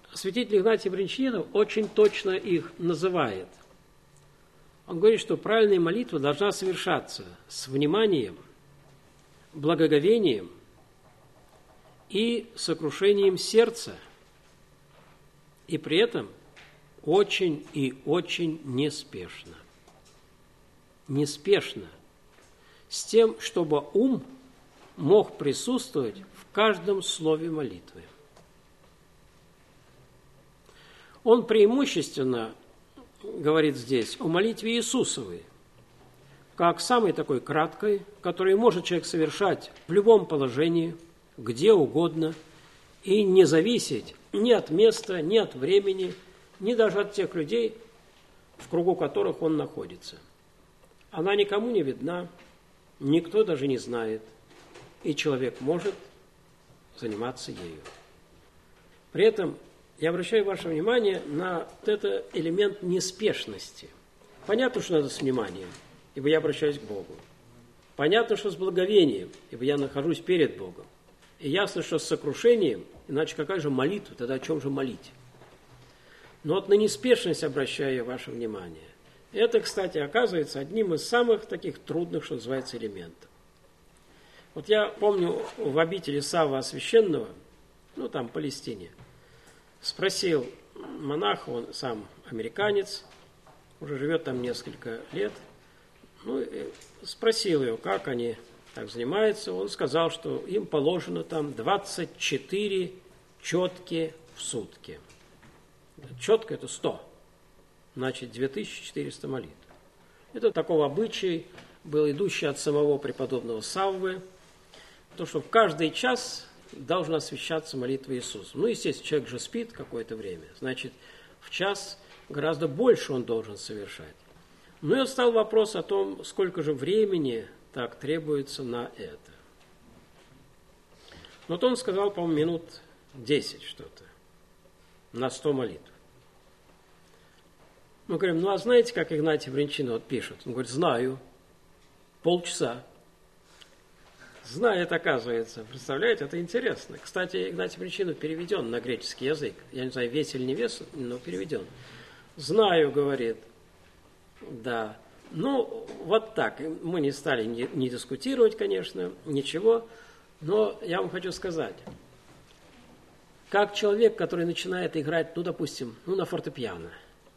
святитель Игнатий Брянчанинов очень точно их называет. Он говорит, что правильная молитва должна совершаться с вниманием, благоговением и сокрушением сердца, и при этом очень и очень неспешно. Неспешно, с тем, чтобы ум мог присутствовать в каждом слове молитвы. Он преимущественно говорит здесь о молитве Иисусовой, как самой такой краткой, которую может человек совершать в любом положении, где угодно, и не зависеть ни от места, ни от времени, ни даже от тех людей, в кругу которых он находится. Она никому не видна, никто даже не знает, и человек может заниматься ею. При этом я обращаю ваше внимание на вот этот элемент неспешности. Понятно, что надо с вниманием, ибо я обращаюсь к Богу. Понятно, что с благоговением, ибо я нахожусь перед Богом. И ясно, что с сокрушением, иначе какая же молитва, тогда о чем же молить? Но вот на неспешность обращаю я ваше внимание. Это, кстати, оказывается одним из самых таких трудных, что называется, элементов. Вот я помню в обители Савва Священного, там в Палестине, спросил монаха, он сам американец, уже живет там несколько лет, спросил его, как они так занимаются. Он сказал, что им положено там 24 четки в сутки. Четко это 100, значит 2400 молитв. Это такого обычай был идущий от самого преподобного Саввы, то, что в каждый час должна освящаться молитва Иисуса. Естественно, человек же спит какое-то время, значит, в час гораздо больше он должен совершать. И вот стал вопрос о том, сколько же времени так требуется на это. Вот он сказал, по-моему, минут 10 что-то на 100 молитв. Мы говорим, а знаете, как Игнатий Брянчанинов пишет? Он говорит, знаю, полчаса. Знает, оказывается. Представляете, это интересно. Кстати, Игнатий Брянчанинов переведен на греческий язык. Я не знаю, весь или не вес, но переведен. Знаю, говорит. Да. Вот так. Мы не стали не дискутировать, конечно, ничего. Но я вам хочу сказать. Как человек, который начинает играть, допустим, на фортепиано,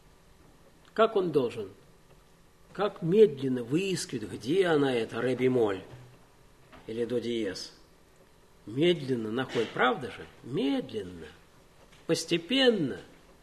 как он должен? Как медленно выискивает, где она, эта ре бемоль или до диез. Медленно находит, правда же? Медленно, постепенно.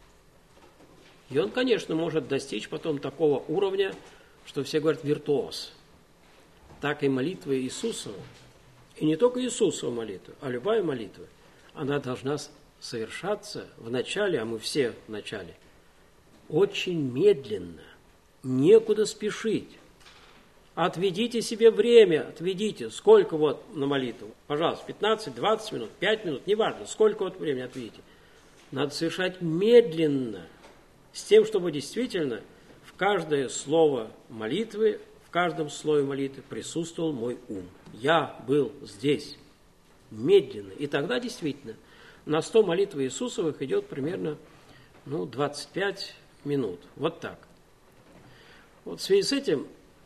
И он, конечно, может достичь потом такого уровня, что все говорят виртуоз. Так и молитва Иисусова, и не только Иисусова молитва, а любая молитва, она должна совершаться в начале, а мы все в начале, очень медленно, некуда спешить. Отведите себе время, отведите, сколько на молитву, пожалуйста, 15, 20 минут, 5 минут, неважно, сколько времени отведите. Надо совершать медленно, с тем, чтобы действительно в каждое слово молитвы, в каждом слове молитвы присутствовал мой ум. Я был здесь, медленно. И тогда действительно на 100 молитв Иисусовых идет примерно 25 минут. Вот так. В связи с этим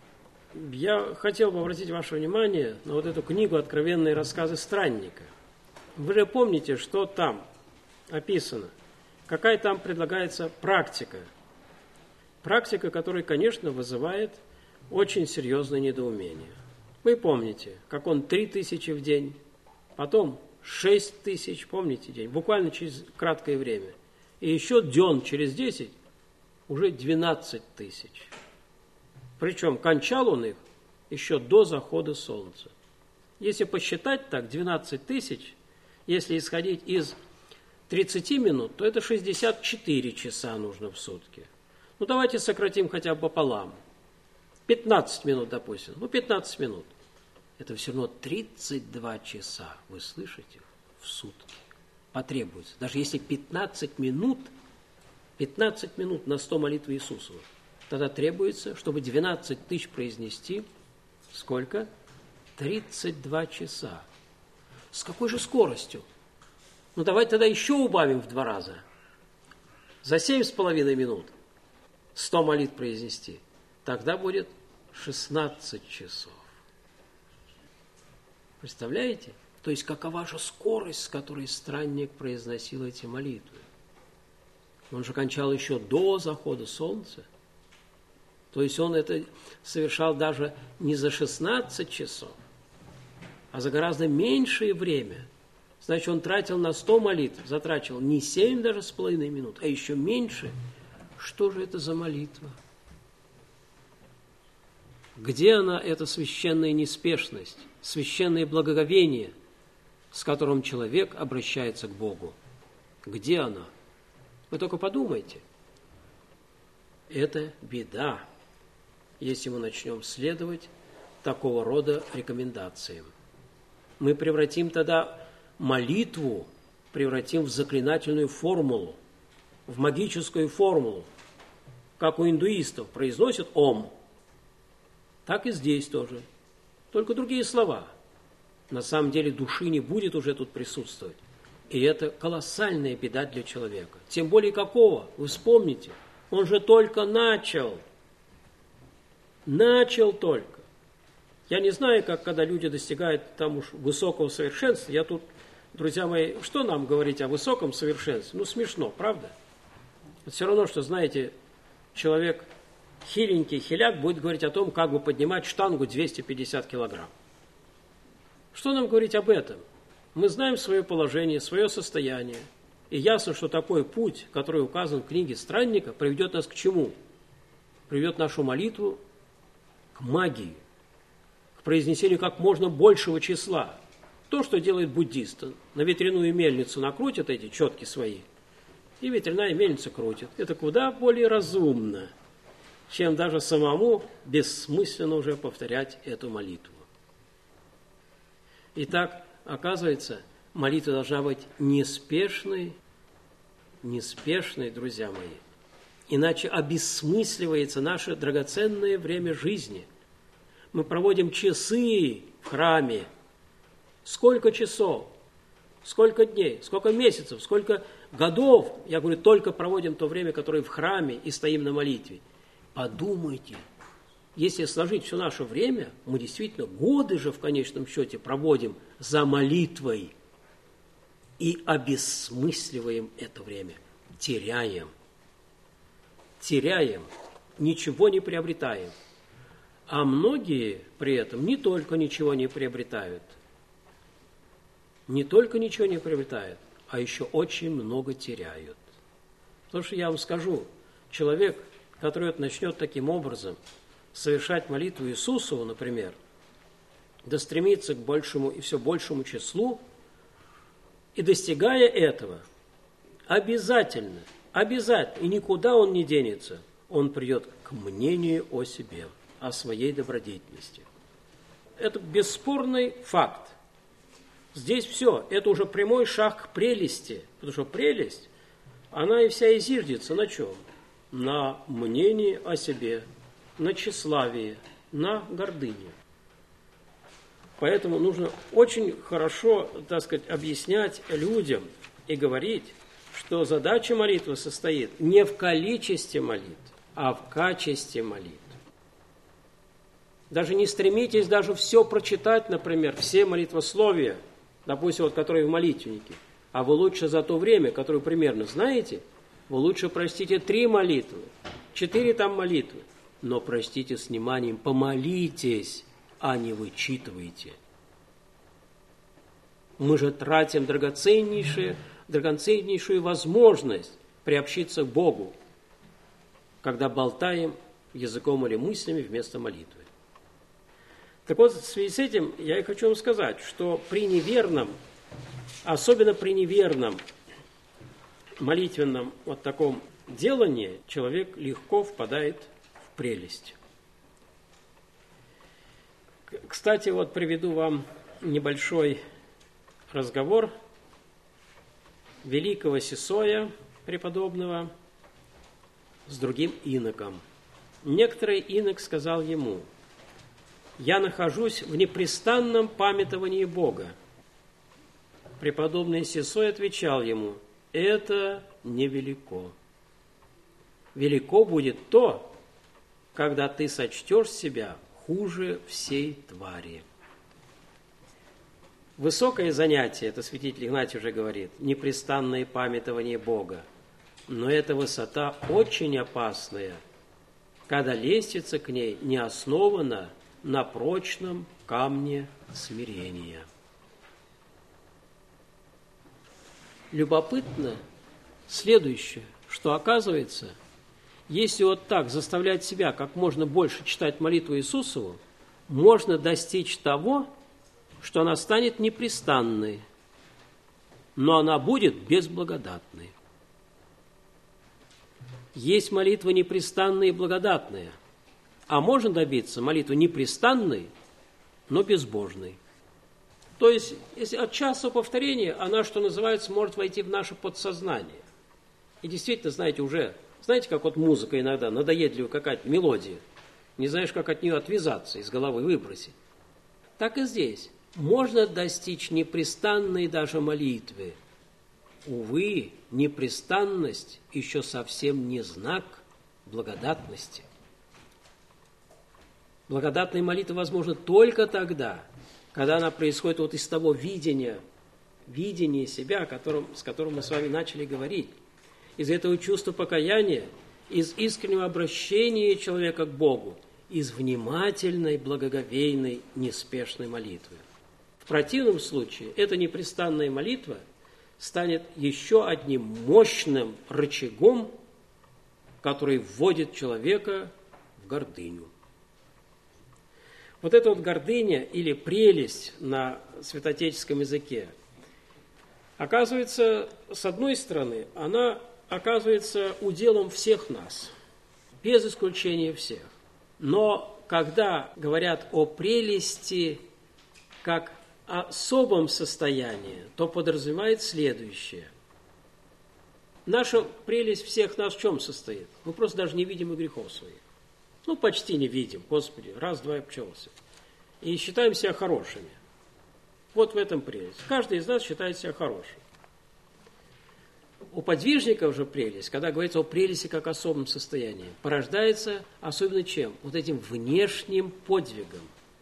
я хотел бы обратить ваше внимание на эту книгу «Откровенные рассказы странника». Вы же помните, что там описано, какая там предлагается практика. Практика, которая, конечно, вызывает очень серьезное недоумение. Вы помните, как он 3000 в день, потом 6000, помните день, буквально через краткое время. И еще дён через 10, уже 12 000. Причем кончал он их еще до захода солнца. Если посчитать так, 12 000, если исходить из 30 минут, то это 64 часа нужно в сутки. Давайте сократим хотя бы пополам. 15 минут, допустим. 15 минут. Это все равно 32 часа, вы слышите, в сутки потребуется. Даже если 15 минут на 100 молитв Иисусова, тогда требуется, чтобы 12 000 произнести, сколько? 32 часа. С какой же скоростью? Давайте тогда еще убавим в 2 раза. за 7,5 минут 100 молитв произнести, тогда будет 16 часов. Представляете? То есть, какова же скорость, с которой странник произносил эти молитвы? Он же кончал еще до захода солнца. То есть, он это совершал даже не за 16 часов, а за гораздо меньшее время. Значит, он тратил на 100 молитв, затрачивал не 7 даже с половиной минут, а еще меньше. Что же это за молитва? Где она, эта священная неспешность, священное благоговение, с которым человек обращается к Богу? Где она? Вы только подумайте. Это беда, если мы начнем следовать такого рода рекомендациям. Мы превратим тогда молитву, превратим в заклинательную формулу, в магическую формулу. Как у индуистов произносят «Ом», так и здесь тоже. Только другие слова. На самом деле души не будет уже тут присутствовать. И это колоссальная беда для человека. Тем более какого? Вы вспомните. Он же только начал. Начал только. Я не знаю, как когда люди достигают там уж высокого совершенства. Я тут, друзья мои, что нам говорить о высоком совершенстве? Ну, смешно, правда? Это все равно, что, знаете, человек хиленький хиляк будет говорить о том, как бы поднимать штангу 250 килограмм. Что нам говорить об этом? Мы знаем свое положение, свое состояние. И ясно, что такой путь, который указан в книге Странника, приведет нас к чему? Приведет нашу молитву к магии, к произнесению как можно большего числа. То, что делает буддист. На ветряную мельницу накрутят эти четки свои, и ветряная мельница крутит. Это куда более разумно, чем даже самому бессмысленно уже повторять эту молитву. Итак, оказывается, молитва должна быть неспешной, друзья мои. Иначе обессмысливается наше драгоценное время жизни. Мы проводим часы в храме. Сколько часов, сколько дней, сколько месяцев, сколько годов, я говорю, только проводим то время, которое в храме и стоим на молитве. Подумайте, если сложить все наше время, мы действительно годы же в конечном счете проводим за молитвой и обессмысливаем это время, теряем, ничего не приобретаем. А многие при этом не только ничего не приобретают, а еще очень много теряют. Потому что я вам скажу, человек, который начнет таким образом совершать молитву Иисусу, например, да стремиться к большему и все большему числу, и достигая этого, обязательно, и никуда он не денется, он придет к мнению о себе, о своей добродетельности. Это бесспорный факт. Здесь все, это уже прямой шаг к прелести, потому что прелесть, она и вся изиждется на чем? На мнении о себе, на тщеславии, на гордыне. Поэтому нужно очень хорошо, объяснять людям и говорить, что задача молитвы состоит не в количестве молитв, а в качестве молитв. Даже не стремитесь даже все прочитать, например, все молитвословия, допустим, которые в молитвеннике, а вы лучше за то время, которое примерно знаете, вы лучше простите 3 молитвы, 4 там молитвы, но простите с вниманием, помолитесь, а не вычитывайте. Мы же тратим драгоценнейшую возможность приобщиться к Богу, когда болтаем языком или мыслями вместо молитвы. Так вот, в связи с этим я и хочу вам сказать, что при неверном, особенно при неверном молитвенном вот таком делании, человек легко впадает в прелесть. Кстати, вот приведу вам небольшой разговор великого Сесоя преподобного с другим иноком. Некоторый инок сказал ему: «Я нахожусь в непрестанном памятовании Бога». Преподобный Сесой отвечал ему: «Это невелико». велико будет то, когда ты сочтешь себя хуже всей твари. Высокое занятие, это святитель Игнатий уже говорит, непрестанное памятование Бога. Но эта высота очень опасная, когда лестница к ней не основана на прочном камне смирения. Любопытно следующее, что оказывается, если вот так заставлять себя как можно больше читать молитву Иисусову, можно достичь того, что она станет непрестанной, но она будет безблагодатной. Есть молитва непрестанная и благодатная, а можно добиться молитвы непрестанной, но безбожной. То есть, если от частого повторения, она, что называется, может войти в наше подсознание. И действительно, знаете, как вот музыка иногда, надоедливая какая-то мелодия, не знаешь, как от нее отвязаться, из головы выбросить. Так и здесь. Можно достичь непрестанной даже молитвы. Увы, непрестанность еще совсем не знак благодатности. Благодатная молитва возможна только тогда, когда она происходит вот из того видения себя, с которым мы с вами начали говорить, из этого чувства покаяния, из искреннего обращения человека к Богу, из внимательной, благоговейной, неспешной молитвы. В противном случае эта непрестанная молитва станет еще одним мощным рычагом, который вводит человека в гордыню. Вот эта вот гордыня или прелесть на святоотеческом языке, оказывается, с одной стороны, она оказывается уделом всех нас, без исключения всех. Но когда говорят о прелести как особом состоянии, то подразумевает следующее. Наша прелесть всех нас в чем состоит? Мы просто даже не видим и грехов своих. Почти не видим, Господи, раз-два и обчелся. И считаем себя хорошими. Вот в этом прелесть. Каждый из нас считает себя хорошим. У подвижников же прелесть, когда говорится о прелести как особом состоянии, порождается особенно чем? Вот этим внешним подвигом.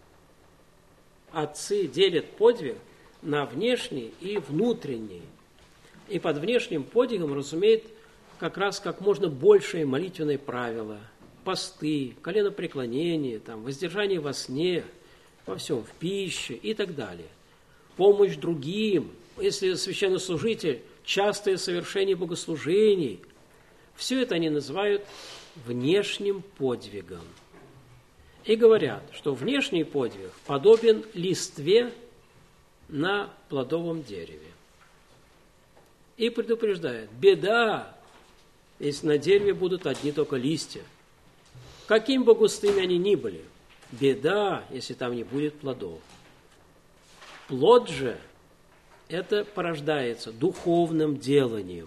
Отцы делят подвиг на внешний и внутренний. И под внешним подвигом разумеет как раз как можно большее молитвенное правило, посты, коленопреклонение, воздержание во сне, во всем, в пище и так далее. Помощь другим, если священнослужитель, частое совершение богослужений. Все это они называют внешним подвигом. И говорят, что внешний подвиг подобен листве на плодовом дереве. И предупреждает, беда, если на дереве будут одни только листья. Каким бы густыми они ни были, беда, если там не будет плодов. Плод же, это порождается духовным деланием,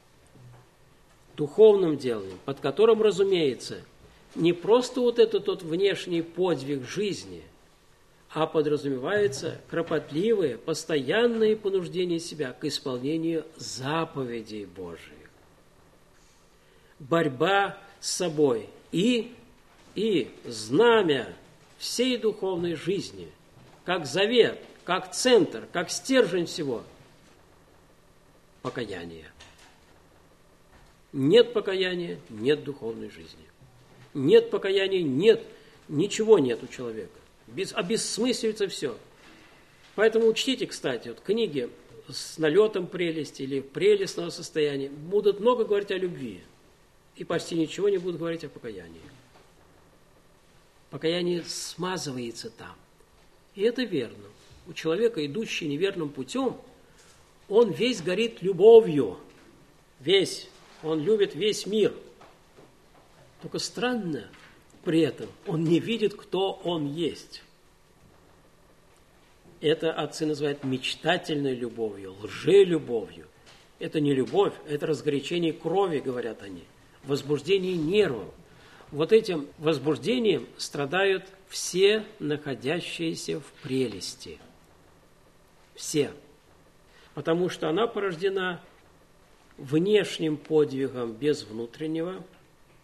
под которым, разумеется, не просто вот этот вот внешний подвиг жизни, а подразумевается кропотливое, постоянное понуждение себя к исполнению заповедей Божиих. Борьба с собой и знамя всей духовной жизни, как завет, как центр, как стержень всего – покаяние. Нет покаяния – нет духовной жизни. Нет покаяния – ничего нет у человека. Обессмысливается все. Поэтому учтите, кстати, вот книги с налетом прелести или прелестного состояния будут много говорить о любви и почти ничего не будут говорить о покаянии. Покаяние смазывается там. И это верно. У человека, идущий неверным путем, он весь горит любовью. Весь. Он любит весь мир. Только странно, при этом он не видит, кто он есть. Это отцы называют мечтательной любовью, лжелюбовью. Это не любовь, это разгорячение крови, говорят они, возбуждение нервов. Вот этим возбуждением страдают все находящиеся в прелести. Все. Потому что она порождена внешним подвигом без внутреннего,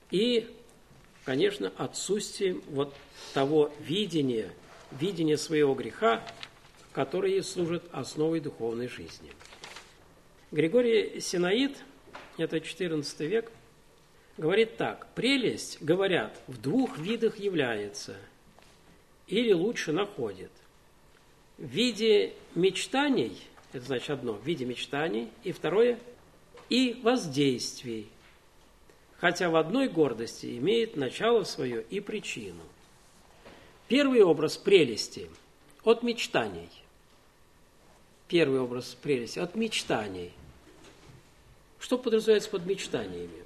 и, конечно, отсутствием вот того видения своего греха, которое служит основой духовной жизни. Григорий Синаид, это XIV век, говорит так: прелесть, говорят, в двух видах является, или лучше находит. В виде мечтаний, это значит одно, в виде мечтаний, и второе, и воздействий, хотя в одной гордости имеет начало свое и причину. Первый образ прелести от мечтаний. Первый образ прелести от мечтаний. Что подразумевается под мечтаниями?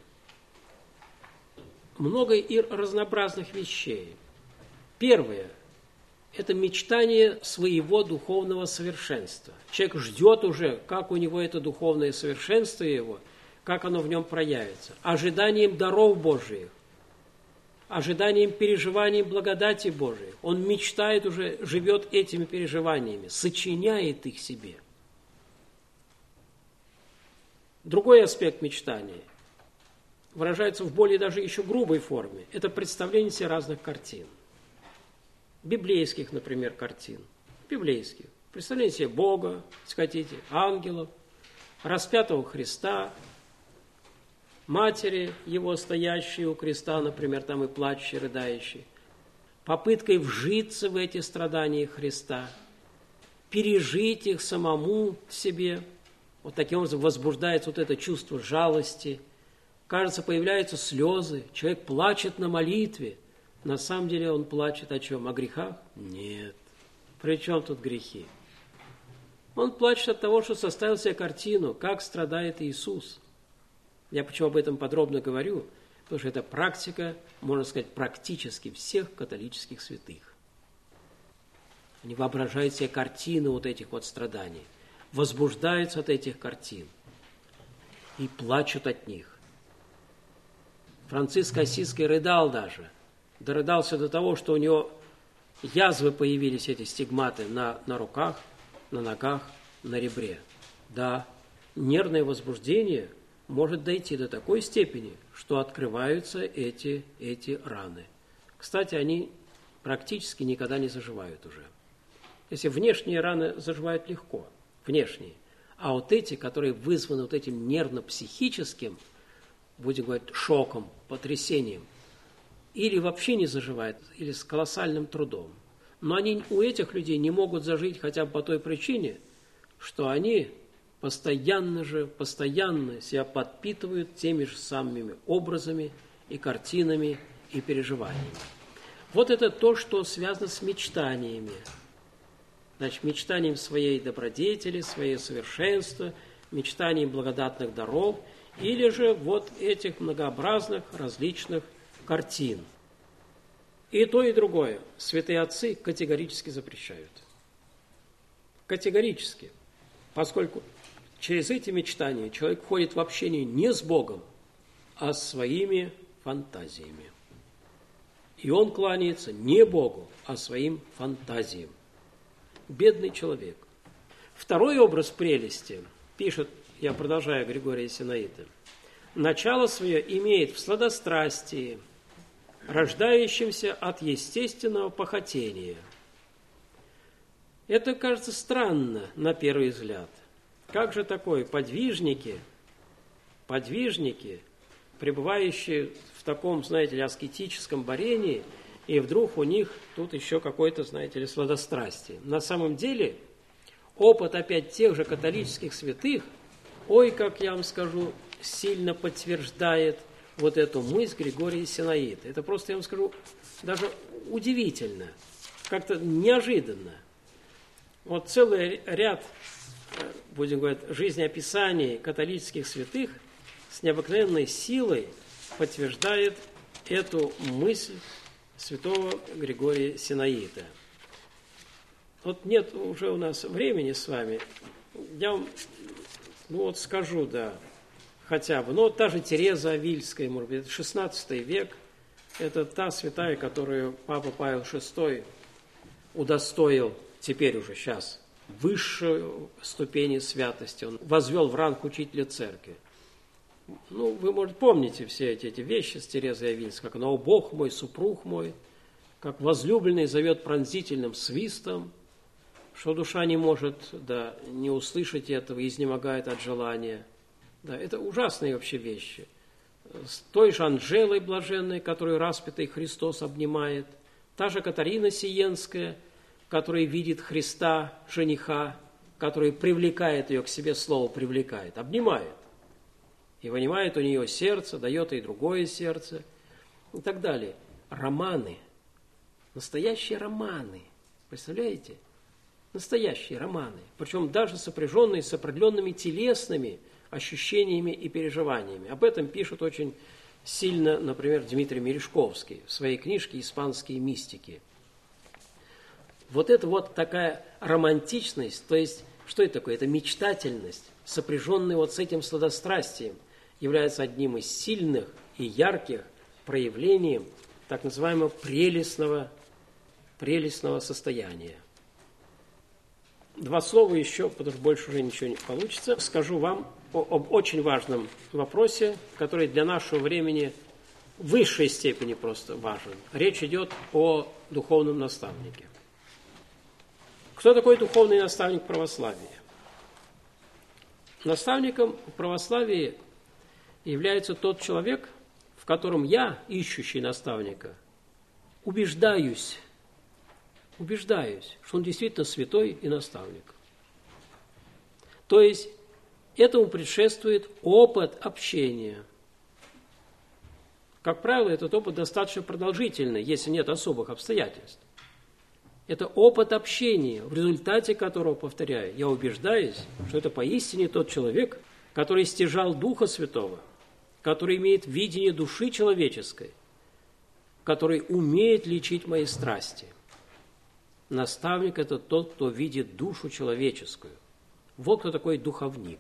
Много и разнообразных вещей. Первое – это мечтание своего духовного совершенства. Человек ждет уже, как у него это духовное совершенство его, как оно в нем проявится. Ожиданием даров Божиих, ожиданием переживаний благодати Божией. Он мечтает уже, живет этими переживаниями, сочиняет их себе. Другой аспект мечтания выражается в более даже еще грубой форме. Это представление себе разных картин. Библейских, например, картин. Библейских. Представление себе Бога, если хотите, ангелов, распятого Христа, матери его, стоящей у креста, например, там и плачущей, рыдающей. Попыткой вжиться в эти страдания Христа, пережить их самому себе. Вот таким образом возбуждается вот это чувство жалости. Кажется, появляются слезы. Человек плачет на молитве. На самом деле он плачет о чем? О грехах? Нет. При чем тут грехи? Он плачет от того, что составил себе картину, как страдает Иисус. Я почему об этом подробно говорю? Потому что это практика, можно сказать, практически всех католических святых. Они воображают себе картины вот этих вот страданий, возбуждаются от этих картин и плачут от них. Франциск Ассизский рыдал даже. Дорыдался до того, что у него язвы появились, эти стигматы, на руках, на ногах, на ребре. Да, нервное возбуждение может дойти до такой степени, что открываются эти раны. Кстати, они практически никогда не заживают уже. Если внешние раны заживают легко, внешние, а вот эти, которые вызваны вот этим нервно-психическим, будем говорить, шоком, потрясением, или вообще не заживают, или с колоссальным трудом. Но они у этих людей не могут зажить хотя бы по той причине, что они постоянно себя подпитывают теми же самыми образами и картинами и переживаниями. Вот это то, что связано с мечтаниями. Значит, мечтанием своей добродетели, своего совершенства, мечтанием благодатных даров, или же вот этих многообразных различных картин. И то, и другое святые отцы категорически запрещают. Категорически. Поскольку через эти мечтания человек входит в общение не с Богом, а с своими фантазиями. И он кланяется не Богу, а своим фантазиям. Бедный человек. Второй образ прелести, пишет, я продолжаю, Григория Синаида, начало свое имеет в сладострастии, рождающемся от естественного похотения. Это кажется странно на первый взгляд. Как же такое? Подвижники, пребывающие в таком, знаете ли, аскетическом борении, и вдруг у них тут еще какое-то, знаете ли, сладострастие. На самом деле, опыт опять тех же католических святых, ой, как я вам скажу, сильно подтверждает вот эту мысль Григория Синаида. Это просто, я вам скажу, даже удивительно, как-то неожиданно. Вот целый ряд, будем говорить, жизнеописаний католических святых с необыкновенной силой подтверждает эту мысль святого Григория Синаида. Вот нет уже у нас времени с вами. Я вам, скажу, да, хотя бы. Та же Тереза Авильская, может быть, 16 век, это та святая, которую Папа Павел VI удостоил теперь уже сейчас высшую ступени святости. Он возвел в ранг учителя церкви. Вы, может, помните все эти вещи с Терезой Авильской, как «Но Бог мой, супруг мой», как возлюбленный зовет пронзительным свистом, что душа не может, не услышать этого, изнемогает от желания. Это ужасные вообще вещи. С той же Анжелой блаженной, которую распятый Христос обнимает, та же Катарина Сиенская, которая видит Христа, жениха, который привлекает ее к себе, слово привлекает, обнимает. И вынимает у нее сердце, дает ей другое сердце и так далее. Романы, настоящие романы, представляете? Настоящие романы, причем даже сопряженные с определенными телесными ощущениями и переживаниями. Об этом пишет очень сильно, например, Дмитрий Мережковский в своей книжке «Испанские мистики». Вот это вот такая романтичность, то есть, что это такое? Это мечтательность, сопряженная вот с этим сладострастием, является одним из сильных и ярких проявлений так называемого прелестного состояния. Два слова еще, потому что больше уже ничего не получится. Скажу вам об очень важном вопросе, который для нашего времени в высшей степени просто важен. Речь идет о духовном наставнике. Кто такой духовный наставник православия? Наставником православия является тот человек, в котором я, ищущий наставника, убеждаюсь, что он действительно святой и наставник. То есть этому предшествует опыт общения. Как правило, этот опыт достаточно продолжительный, если нет особых обстоятельств. Это опыт общения, в результате которого, повторяю, я убеждаюсь, что это поистине тот человек, который стяжал Духа Святого, который имеет видение души человеческой, который умеет лечить мои страсти. Наставник – это тот, кто видит душу человеческую. Вот кто такой духовник.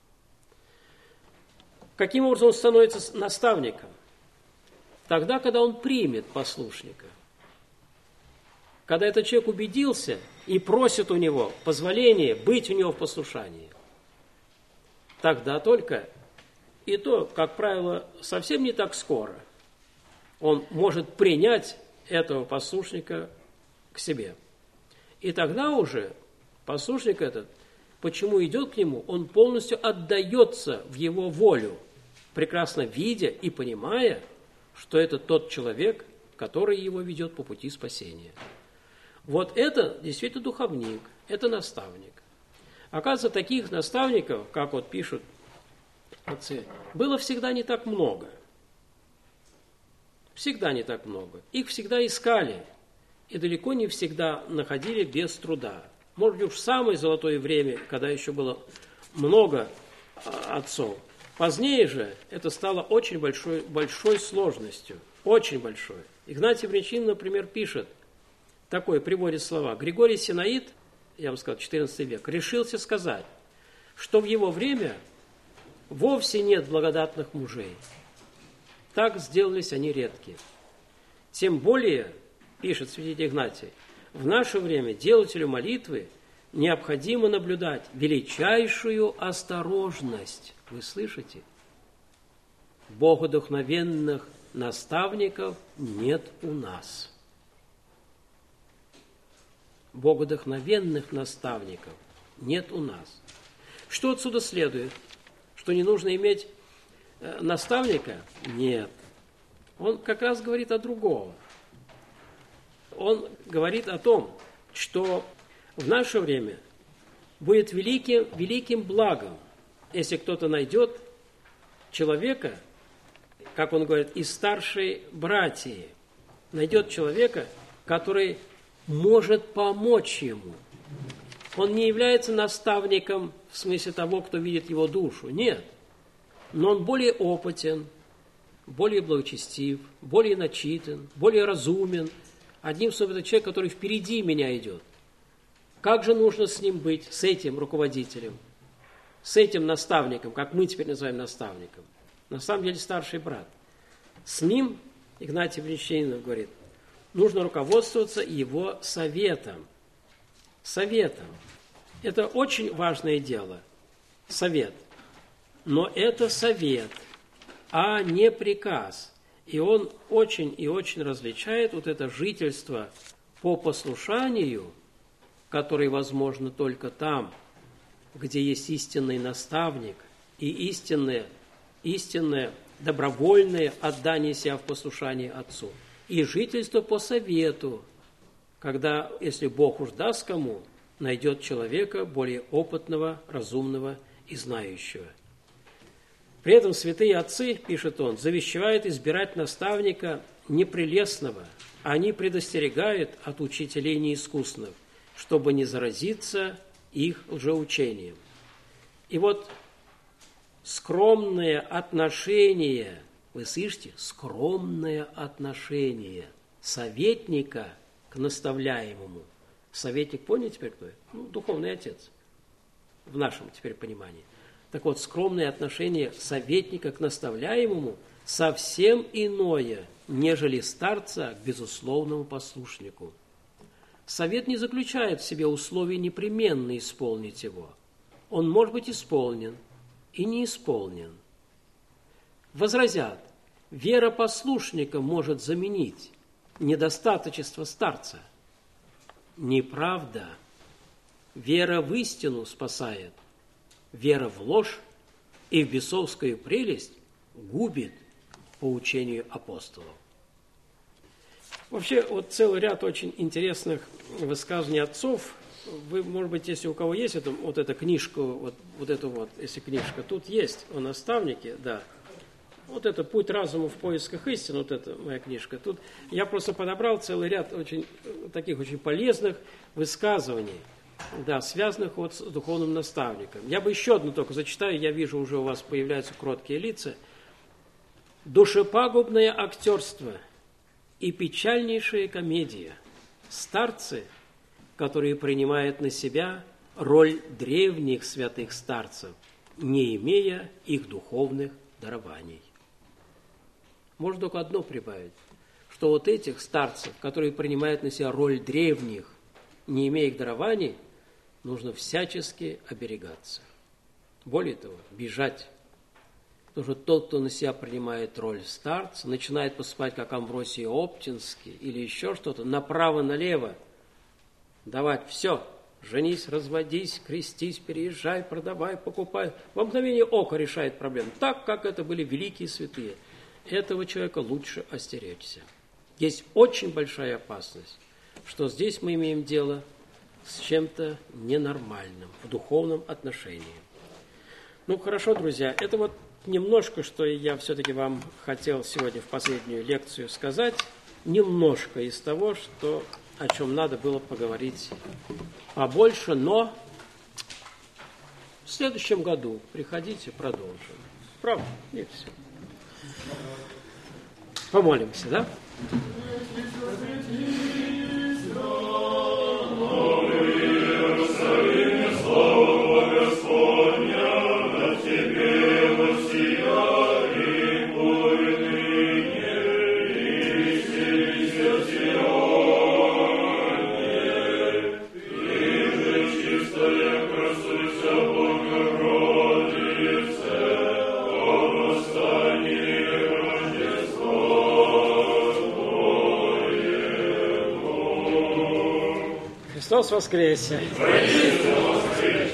Каким образом он становится наставником? Тогда, когда он примет послушника. Когда этот человек убедился и просит у него позволения быть у него в послушании. Тогда только, и то, как правило, совсем не так скоро, он может принять этого послушника к себе. И тогда уже послушник этот, почему идет к нему, он полностью отдается в его волю, прекрасно видя и понимая, что это тот человек, который его ведет по пути спасения. Вот это действительно духовник, это наставник. Оказывается, таких наставников, как вот пишут отцы, было всегда не так много. Всегда не так много. Их всегда искали. И далеко не всегда находили без труда. Может быть, в самое золотое время, когда еще было много отцов. Позднее же это стало очень большой сложностью. Очень большой. Игнатий Брянчин, например, пишет, такой, приводит слова. Григорий Синаид, я бы сказал, XIV век, решился сказать, что в его время вовсе нет благодатных мужей. Так сделались они редкие. Тем более, пишет святитель Игнатий, в наше время делателю молитвы необходимо наблюдать величайшую осторожность. Вы слышите? Богодухновенных наставников нет у нас. Богодухновенных наставников нет у нас. Что отсюда следует? Что не нужно иметь наставника? Нет. Он как раз говорит о другом. Он говорит о том, что в наше время будет великим благом, если кто-то найдет человека, как он говорит, из старшей братьи, найдет человека, который может помочь ему. Он не является наставником в смысле того, кто видит его душу. Нет. Но он более опытен, более благочестив, более начитан, более разумен. Одним словом, это человек, который впереди меня идет. Как же нужно с ним быть, с этим руководителем, с этим наставником, как мы теперь называем наставником? На самом деле старший брат. С ним, Игнатий Брянчанинов говорит, нужно руководствоваться его советом. Советом. Это очень важное дело. Совет. Но это совет. а не приказ. И он очень и очень различает вот это жительство по послушанию, которое возможно только там, где есть истинный наставник и истинное добровольное отдание себя в послушании Отцу. И жительство по совету, когда, если Бог уж даст кому, найдет человека более опытного, разумного и знающего. При этом святые отцы, пишет он, завещевают избирать наставника непрелестного, они предостерегают от учителей неискусных, чтобы не заразиться их лжеучением. И вот скромное отношение, вы слышите, скромное отношение советника к наставляемому. Советник, поняли теперь кто это? Духовный отец, в нашем теперь понимании. Так вот, скромное отношение советника к наставляемому совсем иное, нежели старца к безусловному послушнику. Совет не заключает в себе условий непременно исполнить его. Он может быть исполнен и не исполнен. Возразят, вера послушника может заменить недостаточество старца. Неправда. Вера в истину спасает, вера в ложь и в бесовскую прелесть губит по учению апостолов. Вообще, вот целый ряд очень интересных высказываний отцов. Вы, может быть, если у кого есть вот эта книжка, вот эту вот, если книжка, тут есть о наставнике, да. Вот это «Путь разума в поисках истины», вот это моя книжка. Тут я просто подобрал целый ряд таких очень полезных высказываний, да, связанных вот с духовным наставником. Я бы еще одну только зачитаю, я вижу, уже у вас появляются кроткие лица. «Душепагубное актерство и печальнейшая комедия. Старцы, которые принимают на себя роль древних святых старцев, не имея их духовных дарований». Можно только одно прибавить, что вот этих старцев, которые принимают на себя роль древних, не имея их дарований, нужно всячески оберегаться. Более того, бежать. Потому что тот, кто на себя принимает роль старца, начинает поступать, как Амвросий Оптинский или еще что-то, направо-налево, давать все. Женись, разводись, крестись, переезжай, продавай, покупай. Во мгновение ока решает проблему. Так, как это были великие святые. Этого человека лучше остеречься. Есть очень большая опасность, что здесь мы имеем дело с чем-то ненормальным в духовном отношении. Ну, хорошо, друзья, это вот немножко, что я все-таки вам хотел сегодня в последнюю лекцию сказать. Немножко из того, о чем надо было поговорить побольше, но в следующем году приходите, продолжим. Правда? И все. Помолимся, да? Христос воскресе!